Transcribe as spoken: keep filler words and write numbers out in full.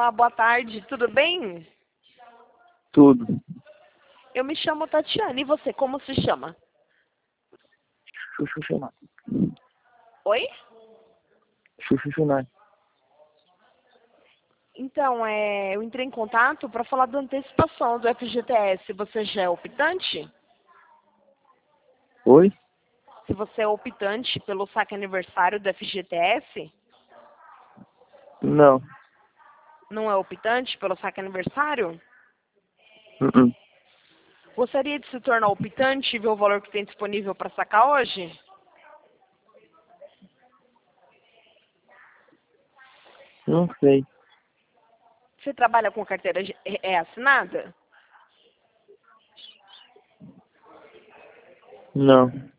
Olá, boa tarde, tudo bem? Tudo. Eu me chamo Tatiana, e você, como se chama? Chuchu chamar. Oi? Chuchu chamar. Então, é, eu entrei em contato para falar da antecipação do F G T S. Você já é optante? Oi? Se você é optante pelo saque aniversário do F G T S, Não. não é optante pelo saque aniversário? Uh-uh. Gostaria de se tornar optante e ver o valor que tem disponível para sacar hoje? Não sei. Você trabalha com carteira de- é assinada? Não.